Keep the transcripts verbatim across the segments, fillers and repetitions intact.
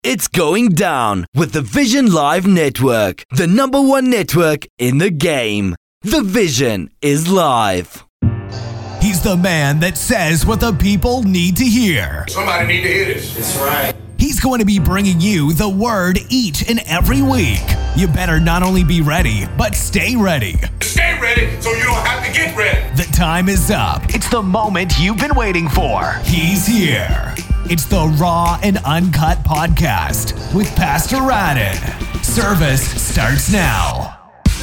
It's going down with the Vision Live Network, the number one network in the game. The Vision is live. He's the man that says what the people need to hear. Somebody need to hear this. That's right. He's going to be bringing you the word each and every week. You better not only be ready, but stay ready. Stay ready so you don't have to get ready. The time is up. It's the moment you've been waiting for. He's here. It's the Raw and Uncut Podcast with Pastor Radin. Service starts now.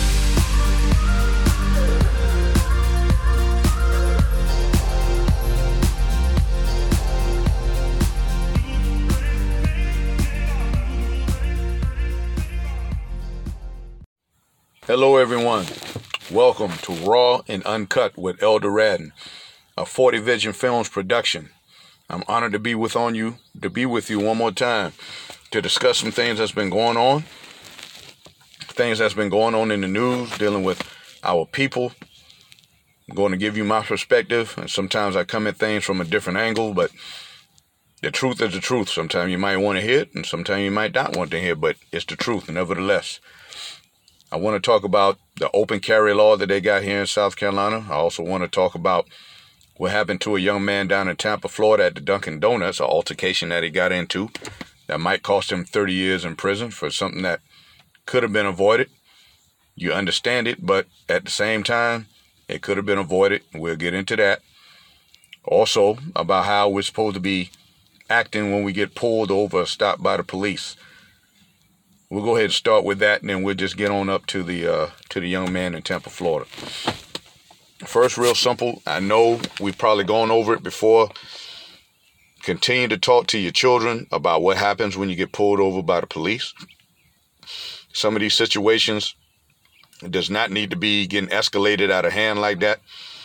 Hello, everyone. Welcome to Raw and Uncut with Elder Radin, a forty Vision Films production. I'm honored to be with on you, to be with you one more time, to discuss some things that's been going on, things that's been going on in the news, dealing with our people. I'm going to give you my perspective, and sometimes I come at things from a different angle, but the truth is the truth. Sometimes you might want to hear it, and sometimes you might not want to hear it, but it's the truth, nevertheless. I want to talk about the open carry law that they got here in South Carolina. I also want to talk about what happened to a young man down in Tampa, Florida at the Dunkin' Donuts, an altercation that he got into that might cost him thirty years in prison for something that could have been avoided. You understand it, but at the same time, it could have been avoided. We'll get into that. Also, about how we're supposed to be acting when we get pulled over or stopped by the police. We'll go ahead and start with that, and then we'll just get on up to the uh, to the young man in Tampa, Florida. First, real simple. I know we've probably gone over it before. Continue to talk to your children about what happens when you get pulled over by the police. Some of these situations does not need to be getting escalated out of hand like that.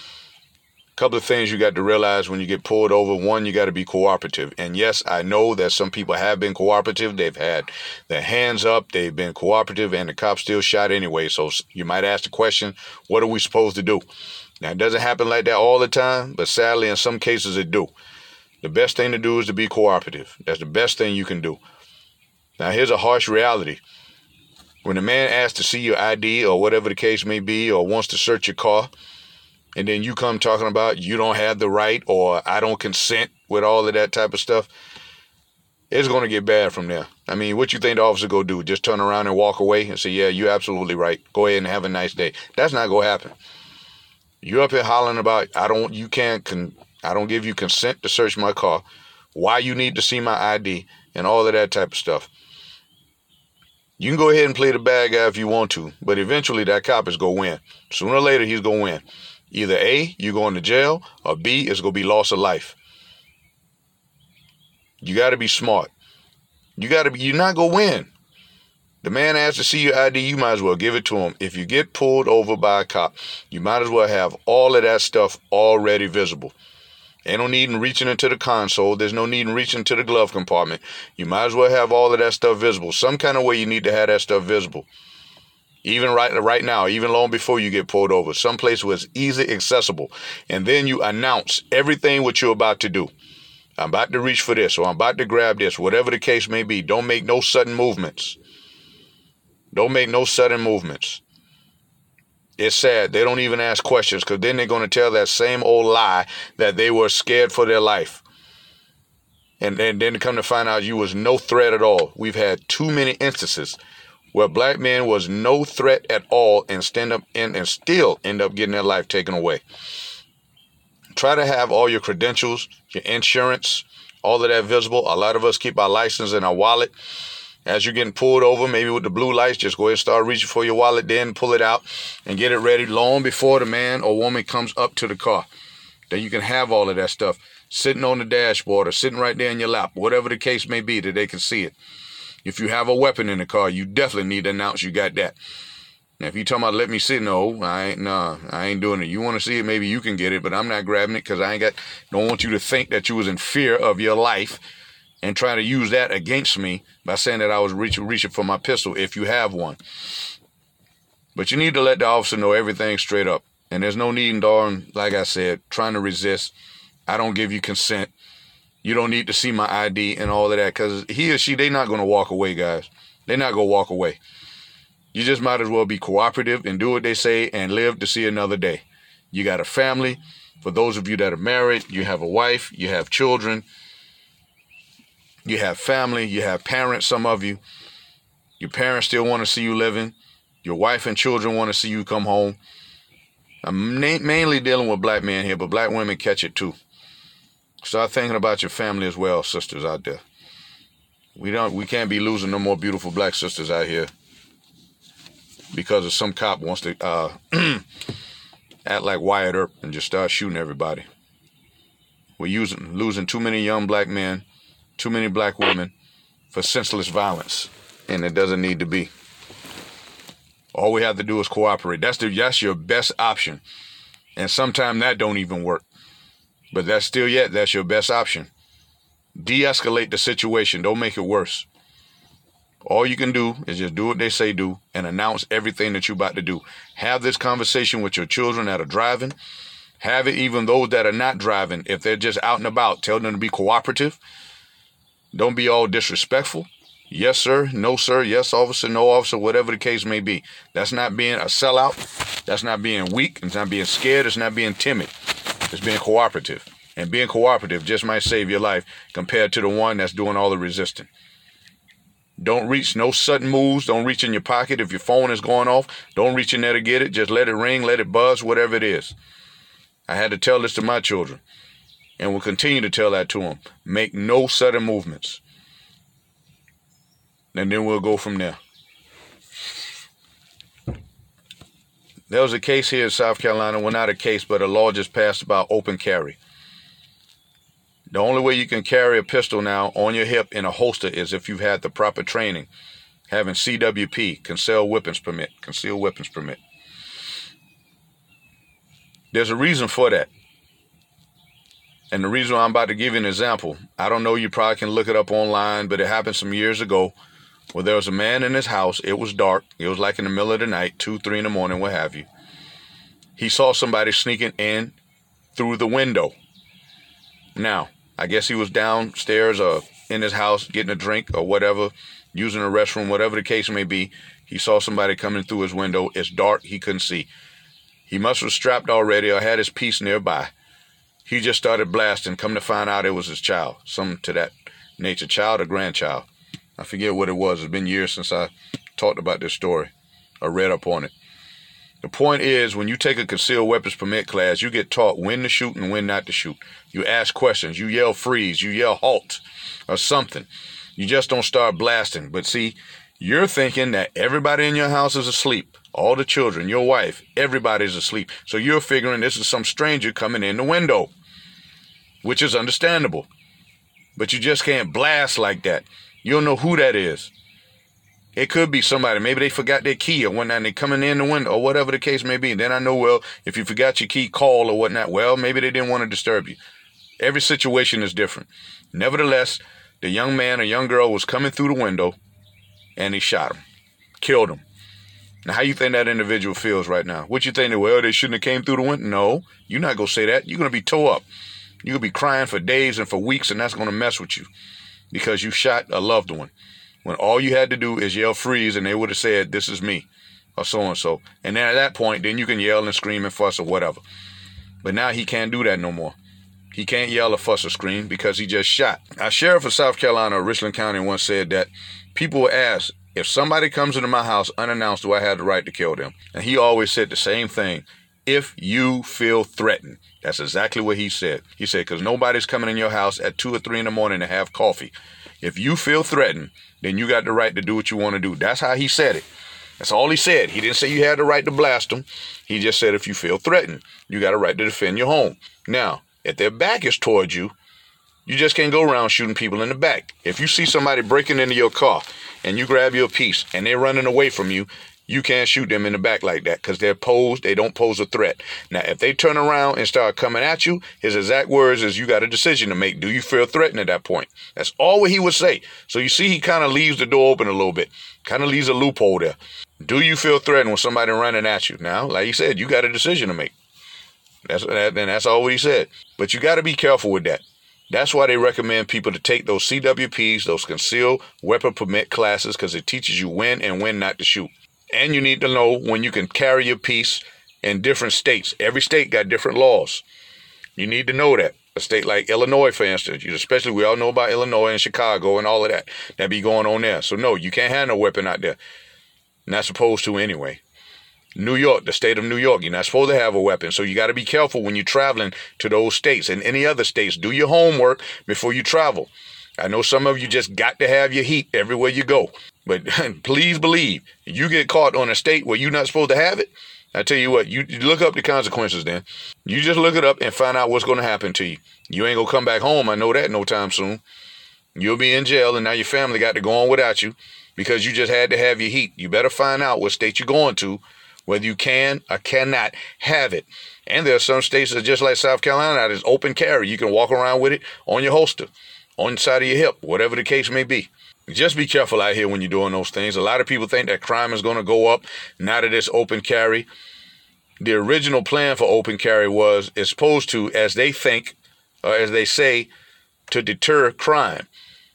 A couple of things you got to realize when you get pulled over. One, you got to be cooperative. And yes, I know that some people have been cooperative. They've had their hands up. They've been cooperative, and the cop still shot anyway. So you might ask the question, what are we supposed to do? Now, it doesn't happen like that all the time, but sadly, in some cases, it do. The best thing to do is to be cooperative. That's the best thing you can do. Now, here's a harsh reality. When a man asks to see your I D or whatever the case may be, or wants to search your car, and then you come talking about you don't have the right or I don't consent with all of that type of stuff, it's going to get bad from there. I mean, what you think the officer go do? Just turn around and walk away and say, yeah, you're absolutely right. Go ahead and have a nice day. That's not going to happen. You're up here hollering about, I don't, you can't, con- I don't give you consent to search my car, why you need to see my I D, and all of that type of stuff. You can go ahead and play the bad guy if you want to, but eventually that cop is going to win. Sooner or later, he's going to win. Either A, you're going to jail, or B, it's going to be loss of life. You got to be smart. You got to be, you're not going to win. The man asks to see your I D, you might as well give it to him. If you get pulled over by a cop, you might as well have all of that stuff already visible. Ain't no need in reaching into the console. There's no need in reaching into the glove compartment. You might as well have all of that stuff visible. Some kind of way you need to have that stuff visible. Even right, right now, even long before you get pulled over, someplace where it's easy accessible. And then you announce everything what you're about to do. I'm about to reach for this, or I'm about to grab this, whatever the case may be. Don't make no sudden movements. Don't make no sudden movements. It's sad. They don't even ask questions, because then they're going to tell that same old lie that they were scared for their life. And, and then come to find out you was no threat at all. We've had too many instances where black men was no threat at all and stand up in and still end up getting their life taken away. Try to have all your credentials, your insurance, all of that visible. A lot of us keep our license in our wallet. As you're getting pulled over, maybe with the blue lights, just go ahead and start reaching for your wallet, then pull it out and get it ready long before the man or woman comes up to the car. Then you can have all of that stuff sitting on the dashboard or sitting right there in your lap, whatever the case may be, that they can see it. If you have a weapon in the car, you definitely need to announce you got that. Now, if you're talking about let me see, no, I ain't, nah, I ain't doing it. You want to see it, maybe you can get it, but I'm not grabbing it because I ain't got, don't want you to think that you was in fear of your life and try to use that against me by saying that I was reaching, reaching for my pistol if you have one. But you need to let the officer know everything straight up. And there's no need in, darn, like I said, trying to resist. I don't give you consent. You don't need to see my I D and all of that, because he or she, they're not going to walk away, guys. They're not going to walk away. You just might as well be cooperative and do what they say and live to see another day. You got a family. For those of you that are married, you have a wife, you have children, you have family, you have parents, some of you. Your parents still want to see you living. Your wife and children want to see you come home. I'm na- mainly dealing with black men here, but black women catch it too. Start thinking about your family as well, sisters out there. We don't, we can't be losing no more beautiful black sisters out here because of some cop wants to uh, act like Wyatt Earp and just start shooting everybody. We're using, losing too many young black men, too many black women for senseless violence, and it doesn't need to be. All we have to do is cooperate. That's the, that's your best option, and sometimes that don't even work. But that's still yet, that's your best option. De-escalate the situation. Don't make it worse. All you can do is just do what they say do and announce everything that you're about to do. Have this conversation with your children that are driving. Have it even those that are not driving. If they're just out and about, tell them to be cooperative. Don't be all disrespectful. Yes, sir. No, sir. Yes, officer. No, officer. Whatever the case may be. That's not being a sellout. That's not being weak. It's not being scared. It's not being timid. It's being cooperative. And being cooperative just might save your life compared to the one that's doing all the resisting. Don't reach no sudden moves. Don't reach in your pocket. If your phone is going off, don't reach in there to get it. Just let it ring, let it buzz, whatever it is. I had to tell this to my children and will continue to tell that to them. Make no sudden movements. And then we'll go from there. There was a case here in South Carolina. Well, not a case, but a law just passed about open carry. The only way you can carry a pistol now on your hip in a holster is if you've had the proper training, having C W P, concealed weapons permit, concealed weapons permit. There's a reason for that. And the reason why I'm about to give you an example, I don't know, you probably can look it up online, but it happened some years ago where there was a man in his house. It was dark. It was like in the middle of the night, two, three in the morning, what have you. He saw somebody sneaking in through the window. Now, I guess he was downstairs or in his house getting a drink or whatever, using a restroom, whatever the case may be. He saw somebody coming through his window. It's dark. He couldn't see. He must have strapped already or had his piece nearby. He just started blasting. Come to find out it was his child, something to that nature, child or grandchild. I forget what it was. It's been years since I talked about this story or read up on it. The point is, when you take a concealed weapons permit class, you get taught when to shoot and when not to shoot. You ask questions. You yell freeze. You yell halt or something. You just don't start blasting. But see, you're thinking that everybody in your house is asleep. All the children, your wife, everybody's asleep. So you're figuring this is some stranger coming in the window, which is understandable. But you just can't blast like that. You don't know who that is. It could be somebody. Maybe they forgot their key or whatnot, and they're coming in the window or whatever the case may be. Then I know, well, if you forgot your key, call or whatnot. Well, maybe they didn't want to disturb you. Every situation is different. Nevertheless, the young man or young girl was coming through the window, and he shot him, killed him. Now, how you think that individual feels right now? What you think? Well, they shouldn't have came through the window? No, you're not going to say that. You're going to be tore up. You're going to be crying for days and for weeks, and that's going to mess with you because you shot a loved one. When all you had to do is yell freeze and they would have said, this is me or so-and-so. And then at that point, then you can yell and scream and fuss or whatever. But now he can't do that no more. He can't yell or fuss or scream because he just shot. Our sheriff of South Carolina, Richland County, once said that people will ask, if somebody comes into my house unannounced, do I have the right to kill them? And he always said the same thing. If you feel threatened. That's exactly what he said. He said, because nobody's coming in your house at two or three in the morning to have coffee. If you feel threatened, then you got the right to do what you want to do. That's how he said it. That's all he said. He didn't say you had the right to blast them. He just said if you feel threatened, you got a right to defend your home. Now, if their back is towards you, you just can't go around shooting people in the back. If you see somebody breaking into your car and you grab your piece and they're running away from you, you can't shoot them in the back like that because they're posed, they don't pose a threat. Now, if they turn around and start coming at you, his exact words is you got a decision to make. Do you feel threatened at that point? That's all what he would say. So you see, he kind of leaves the door open a little bit, kind of leaves a loophole there. Do you feel threatened with somebody running at you? Now, like he said, you got a decision to make. That's that, and that's all what he said. But you got to be careful with that. That's why they recommend people to take those C W Ps, those concealed weapon permit classes, because it teaches you when and when not to shoot. And you need to know when you can carry your piece in different states. Every state got different laws. You need to know that. A state like Illinois, for instance, especially we all know about Illinois and Chicago and all of that. That be going on there. So no, you can't have no weapon out there. Not supposed to anyway. New York, the state of New York, you're not supposed to have a weapon. So you got to be careful when you're traveling to those states and any other states. Do your homework before you travel. I know some of you just got to have your heat everywhere you go. But please believe, you get caught on a state where you're not supposed to have it, I tell you what, you, you look up the consequences then. You just look it up and find out what's going to happen to you. You ain't going to come back home, I know that, no time soon. You'll be in jail, and now your family got to go on without you because you just had to have your heat. You better find out what state you're going to, whether you can or cannot have it. And there are some states that are just like South Carolina, that is open carry. You can walk around with it on your holster, on the side of your hip, whatever the case may be. Just be careful out here when you're doing those things. A lot of people think that crime is going to go up now that it's open carry. The original plan for open carry was, it's supposed to, as they think, or as they say, to deter crime.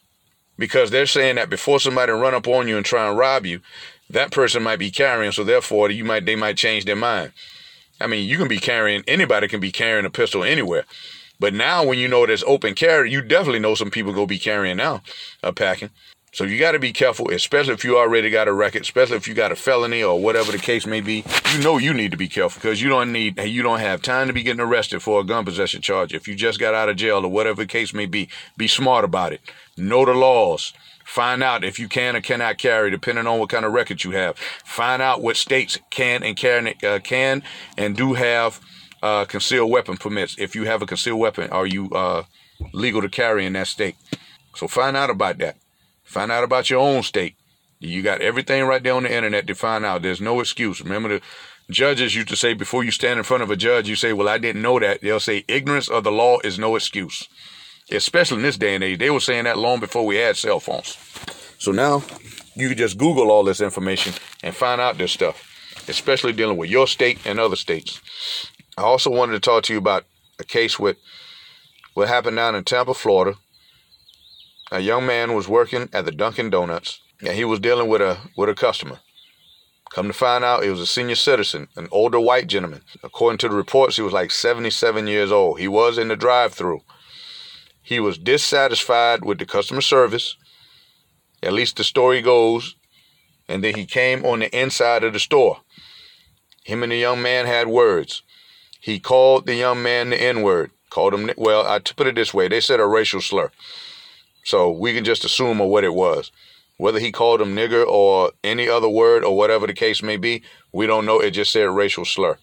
Because they're saying that before somebody run up on you and try and rob you, that person might be carrying, so therefore you might they might change their mind. I mean, you can be carrying, anybody can be carrying a pistol anywhere. But now when you know there's open carry, you definitely know some people going to be carrying now, uh, packing. So you got to be careful, especially if you already got a record, especially if you got a felony or whatever the case may be. You know you need to be careful because you don't need, you don't have time to be getting arrested for a gun possession charge. If you just got out of jail or whatever the case may be, be smart about it. Know the laws. Find out if you can or cannot carry, depending on what kind of record you have. Find out what states can and can, uh, can and do have uh, concealed weapon permits. If you have a concealed weapon, are you uh, legal to carry in that state? So find out about that. Find out about your own state. You got everything right there on the internet to find out. There's no excuse. Remember, the judges used to say before you stand in front of a judge, you say, well, I didn't know that. They'll say ignorance of the law is no excuse. Especially in this day and age. They were saying that long before we had cell phones. So now you can just Google all this information and find out this stuff, especially dealing with your state and other states. I also wanted to talk to you about a case with what happened down in Tampa, Florida. A young man was working at the Dunkin' Donuts, and he was dealing with a with a customer. Come to find out, he was a senior citizen, an older white gentleman. According to the reports, he was like seventy-seven years old. He was in the drive-thru. He was dissatisfied with the customer service, at least the story goes, and then he came on the inside of the store. Him and the young man had words. He called the young man the N-word, called him, well, I put it this way, they said a racial slur. So we can just assume what it was. Whether he called him nigger or any other word or whatever the case may be, we don't know. It just said racial slur.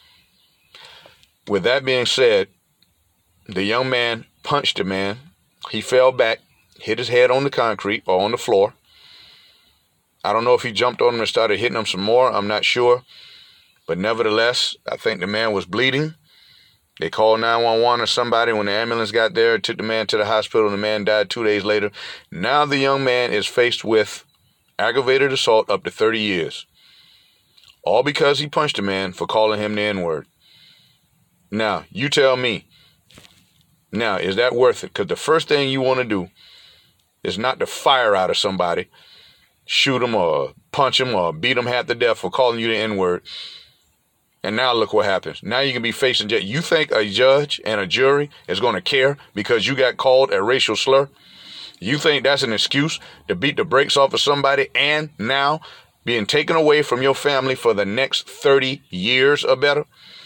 With that being said, the young man punched the man. He fell back, hit his head on the concrete or on the floor. I don't know if he jumped on him and started hitting him some more. I'm not sure. But nevertheless, I think the man was bleeding. They called nine one one or somebody. When the ambulance got there, took the man to the hospital, and the man died two days later. Now the young man is faced with aggravated assault up to thirty years. All because he punched a man for calling him the N-word. Now, you tell me. Now, is that worth it? Because the first thing you want to do is not to fire out of somebody, shoot him or punch him or beat him half to death for calling you the N-word. And now look what happens. Now you can be facing jail. You think a judge and a jury is going to care because you got called a racial slur? You think that's an excuse to beat the brakes off of somebody and now being taken away from your family for the next thirty years or better?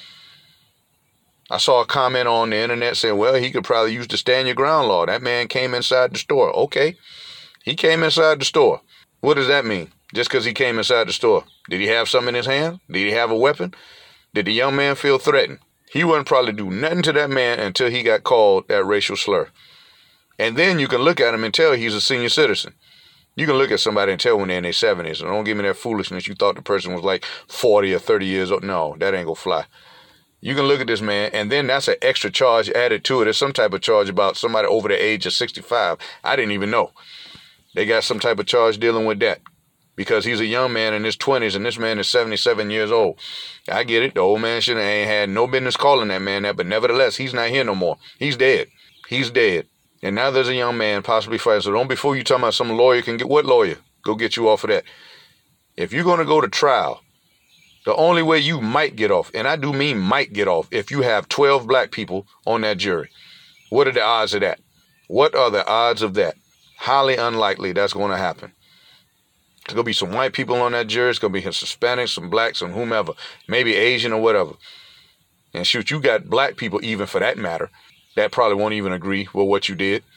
I saw a comment on the internet saying, well, he could probably use the stand your ground law. That man came inside the store. Okay, he came inside the store. What does that mean? Just because he came inside the store. Did he have something in his hand? Did he have a weapon? Did the young man feel threatened? He wouldn't probably do nothing to that man until he got called that racial slur. And then you can look at him and tell he's a senior citizen. You can look at somebody and tell when they're in their seventies. So don't give me that foolishness. You thought the person was like forty or thirty years old. No, that ain't gonna fly. You can look at this man, and then that's an extra charge added to it. There's some type of charge about somebody over the age of sixty-five. I didn't even know. They got some type of charge dealing with that. Because he's a young man in his twenties, and this man is seventy-seven years old. I get it. The old man should ain't had no business calling that man that, but nevertheless, he's not here no more. He's dead. He's dead. And now there's a young man possibly fighting. So don't, before you talking about some lawyer can get, what lawyer? Go get you off of that. If you're going to go to trial, the only way you might get off, and I do mean might get off, if you have twelve black people on that jury. What are the odds of that? What are the odds of that? Highly unlikely that's going to happen. There's going to be some white people on that jury. It's going to be some Hispanics, some blacks, some whomever, maybe Asian or whatever. And shoot, you got black people, even for that matter, that probably won't even agree with what you did.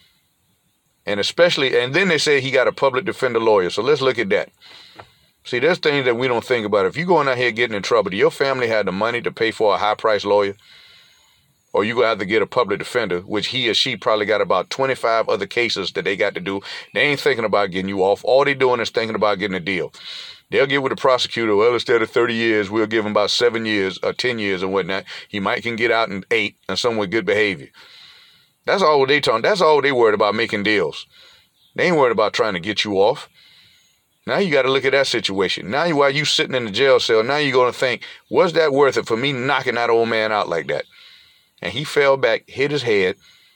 And especially, and then they say he got a public defender lawyer. So let's look at that. See, there's things that we don't think about. If you're going out here getting in trouble, do your family have the money to pay for a high-priced lawyer? Or you going to have to get a public defender, which he or she probably got about twenty-five other cases that they got to do. They ain't thinking about getting you off. All they doing is thinking about getting a deal. They'll get with the prosecutor. Well, instead of thirty years, we'll give him about seven years or ten years or whatnot. He might can get out in eight and some with good behavior. That's all they talking. That's all they worried about, making deals. They ain't worried about trying to get you off. Now you got to look at that situation. Now while you sitting in the jail cell, now you're going to think, was that worth it for me knocking that old man out like that? And he fell back, hit his head,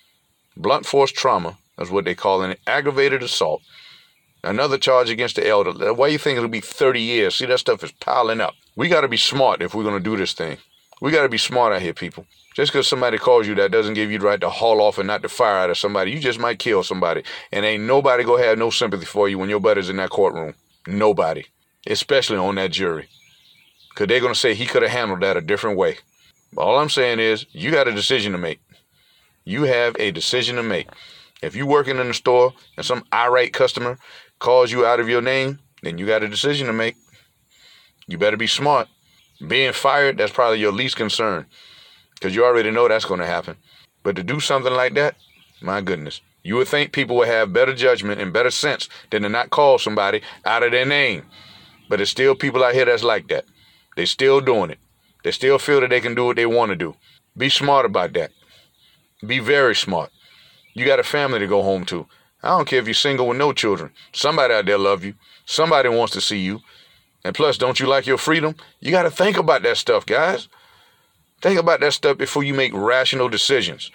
blunt force trauma, is what they call it, aggravated assault. Another charge against the elder. Why you think it'll be thirty years? See, that stuff is piling up. We got to be smart if we're going to do this thing. We got to be smart out here, people. Just because somebody calls you, that doesn't give you the right to haul off and not to fire out of somebody. You just might kill somebody. And ain't nobody going to have no sympathy for you when your buddy's in that courtroom. Nobody. Especially on that jury. Because they're going to say he could have handled that a different way. All I'm saying is, you got a decision to make. You have a decision to make. If you're working in the store and some irate customer calls you out of your name, then you got a decision to make. You better be smart. Being fired, that's probably your least concern. Because you already know that's going to happen. But to do something like that, my goodness. You would think people would have better judgment and better sense than to not call somebody out of their name. But there's still people out here that's like that. They're still doing it. They still feel that they can do what they want to do. Be smart about that. Be very smart. You got a family to go home to. I don't care if you're single with no children. Somebody out there love you. Somebody wants to see you. And plus, don't you like your freedom? You got to think about that stuff, guys. Think about that stuff before you make rational decisions.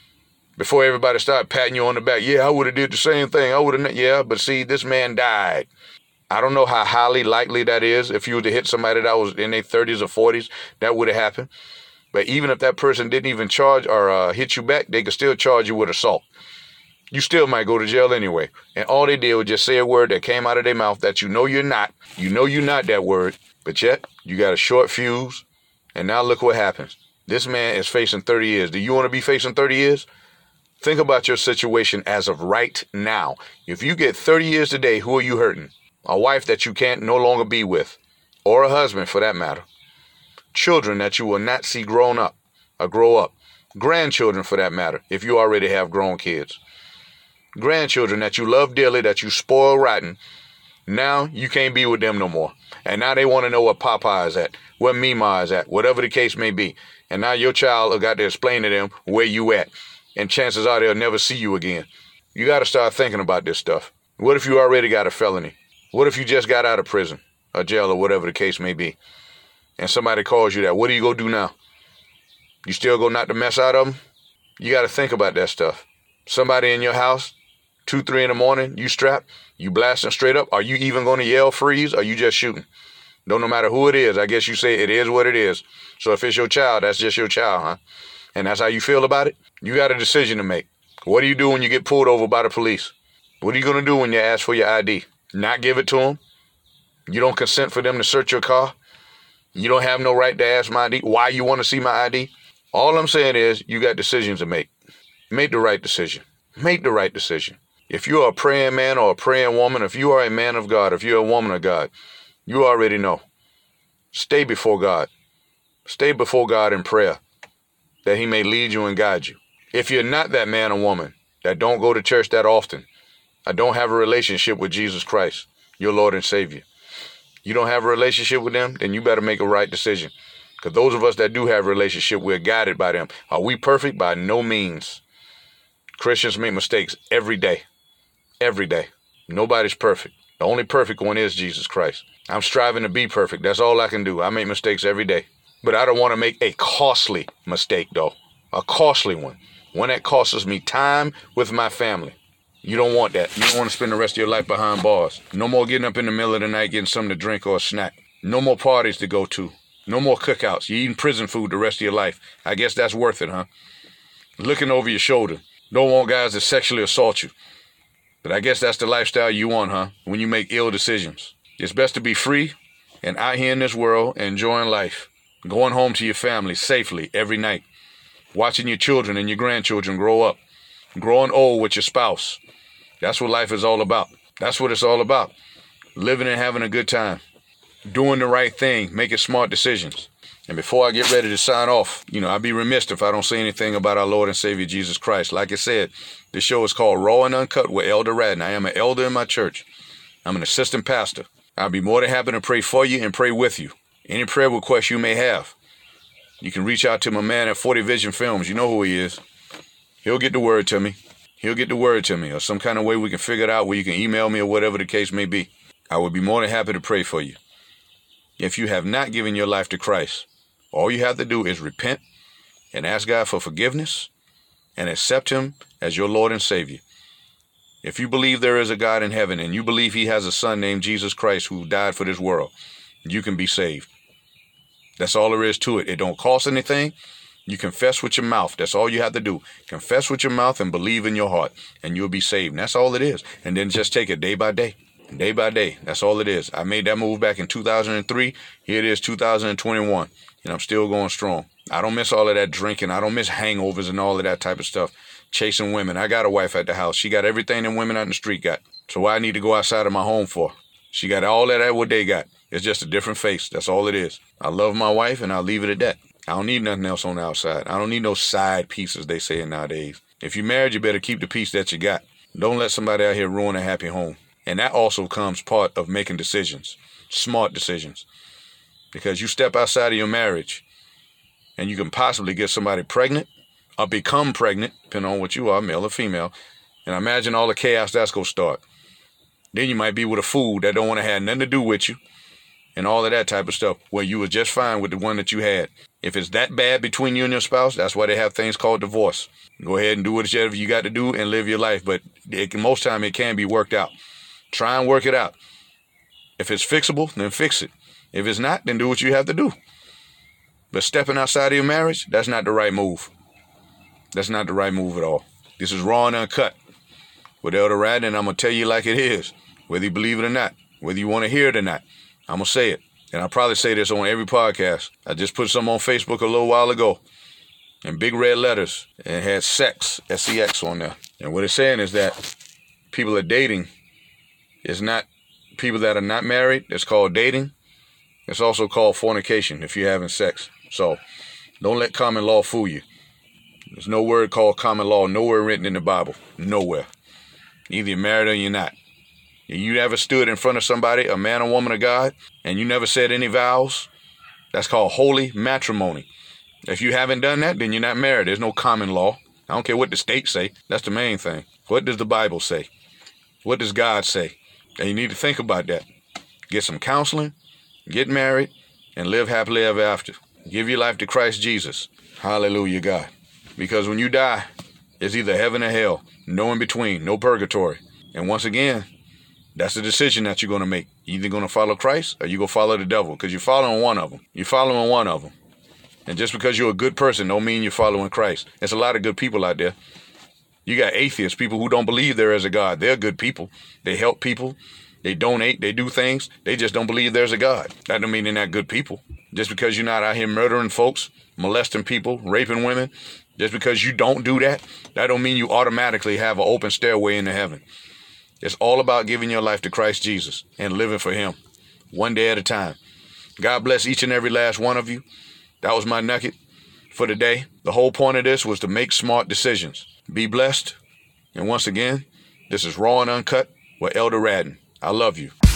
Before everybody start patting you on the back. Yeah, I would have did the same thing. I would have. Yeah, but see, this man died. I don't know how highly likely that is. If you were to hit somebody that was in their thirties or forties, that would have happened. But even if that person didn't even charge or uh, hit you back, they could still charge you with assault. You still might go to jail anyway. And all they did was just say a word that came out of their mouth that you know you're not. You know you're not that word. But yet, you got a short fuse. And now look what happens. This man is facing thirty years. Do you want to be facing thirty years? Think about your situation as of right now. If you get thirty years today, who are you hurting? A wife that you can't no longer be with, or a husband for that matter. Children that you will not see grown up or grow up. Grandchildren for that matter, if you already have grown kids. Grandchildren that you love dearly, that you spoil rotten. Now you can't be with them no more. And now they want to know what Papa is at, where Mima is at, whatever the case may be. And now your child got to explain to them where you at. And chances are they'll never see you again. You got to start thinking about this stuff. What if you already got a felony? What if you just got out of prison or jail or whatever the case may be? And somebody calls you that. What are you going to do now? You still go knock the mess out of them? You got to think about that stuff. Somebody in your house, two, three in the morning, you strapped, you blasting straight up. Are you even going to yell freeze or you just shooting? Don't no matter who it is. I guess you say it is what it is. So if it's your child, that's just your child, huh? And that's how you feel about it? You got a decision to make. What do you do when you get pulled over by the police? What are you going to do when you ask for your I D? Not give it to them? You don't consent for them to search your car? You don't have no right to ask my I D? Why you want to see my I D? All I'm saying is you got decisions to make. Make the right decision. Make the right decision. If you're a praying man or a praying woman, if you are a man of God, if you're a woman of God, you already know. Stay before God. Stay before God in prayer that he may lead you and guide you. If you're not that man or woman that don't go to church that often, I don't have a relationship with Jesus Christ, your Lord and Savior. You don't have a relationship with them, then you better make a right decision. Because those of us that do have a relationship, we're guided by them. Are we perfect? By no means. Christians make mistakes every day. Every day. Nobody's perfect. The only perfect one is Jesus Christ. I'm striving to be perfect. That's all I can do. I make mistakes every day. But I don't want to make a costly mistake, though. A costly one. one that costs me time with my family. You don't want that. You don't want to spend the rest of your life behind bars. No more getting up in the middle of the night getting something to drink or a snack. No more parties to go to. No more cookouts. You're eating prison food the rest of your life. I guess that's worth it, huh? Looking over your shoulder. Don't want guys to sexually assault you. But I guess that's the lifestyle you want, huh? When you make ill decisions. It's best to be free and out here in this world enjoying life. Going home to your family safely every night. Watching your children and your grandchildren grow up. Growing old with your spouse. That's what life is all about. That's what it's all about. Living and having a good time. Doing the right thing. Making smart decisions. And before I get ready to sign off, you know, I'd be remiss if I don't say anything about our Lord and Savior Jesus Christ. Like I said, the show is called Raw and Uncut with Elder Radden. I am an elder in my church. I'm an assistant pastor. I'll be more than happy to pray for you and pray with you. Any prayer requests you may have, you can reach out to my man at forty Vision Films. You know who he is. He'll get the word to me. He'll get the word to me, or some kind of way we can figure it out where you can email me or whatever the case may be. I would be more than happy to pray for you. If you have not given your life to Christ, all you have to do is repent and ask God for forgiveness and accept him as your Lord and Savior. If you believe there is a God in heaven and you believe he has a son named Jesus Christ who died for this world, you can be saved. That's all there is to it. It don't cost anything. You confess with your mouth. That's all you have to do. Confess with your mouth and believe in your heart, and you'll be saved. And that's all it is. And then just take it day by day, day by day. That's all it is. I made that move back in two thousand three. Here it is, two thousand twenty-one, and I'm still going strong. I don't miss all of that drinking. I don't miss hangovers and all of that type of stuff. Chasing women. I got a wife at the house. She got everything them women out in the street got. So why I need to go outside of my home for? She got all of that what they got. It's just a different face. That's all it is. I love my wife, and I'll leave it at that. I don't need nothing else on the outside. I don't need no side pieces, they say nowadays. If you're married, you better keep the piece that you got. Don't let somebody out here ruin a happy home. And that also comes part of making decisions, smart decisions. Because you step outside of your marriage, and you can possibly get somebody pregnant or become pregnant, depending on what you are, male or female. And imagine all the chaos that's going to start. Then you might be with a fool that don't want to have nothing to do with you. And all of that type of stuff, where you were just fine with the one that you had. If it's that bad between you and your spouse, that's why they have things called divorce. Go ahead and do whatever you got to do and live your life. But it can, most time it can be worked out. Try and work it out. If it's fixable, then fix it. If it's not, then do what you have to do. But stepping outside of your marriage, that's not the right move. That's not the right move at all. This is Raw and Uncut with Elder Radden, and I'm going to tell you like it is, whether you believe it or not, whether you want to hear it or not. I'm going to say it. And I'll probably say this on every podcast. I just put some on Facebook a little while ago in big red letters and had sex, S E X on there. And what it's saying is that people are dating. It's not people that are not married. It's called dating. It's also called fornication if you're having sex. So don't let common law fool you. There's no word called common law, nowhere written in the Bible. Nowhere. Either you're married or you're not. You never stood in front of somebody, a man or woman of God, and you never said any vows, that's called holy matrimony. If you haven't done that, then you're not married. There's no common law. I don't care what the state say. That's the main thing. What does the Bible say? What does God say? And you need to think about that. Get some counseling, get married, and live happily ever after. Give your life to Christ Jesus. Hallelujah, God. Because when you die, it's either heaven or hell. No in between. No purgatory. And once again, that's the decision that you're going to make. You're either going to follow Christ or you're going to follow the devil, because you're following one of them. You're following one of them. And just because you're a good person don't mean you're following Christ. There's a lot of good people out there. You got atheists, people who don't believe there is a God. They're good people. They help people. They donate. They do things. They just don't believe there's a God. That don't mean they're not good people. Just because you're not out here murdering folks, molesting people, raping women, just because you don't do that, that don't mean you automatically have an open stairway into heaven. It's all about giving your life to Christ Jesus and living for him one day at a time. God bless each and every last one of you. That was my nugget for today. The whole point of this was to make smart decisions. Be blessed. And once again, this is Raw and Uncut with Elder Radden. I love you.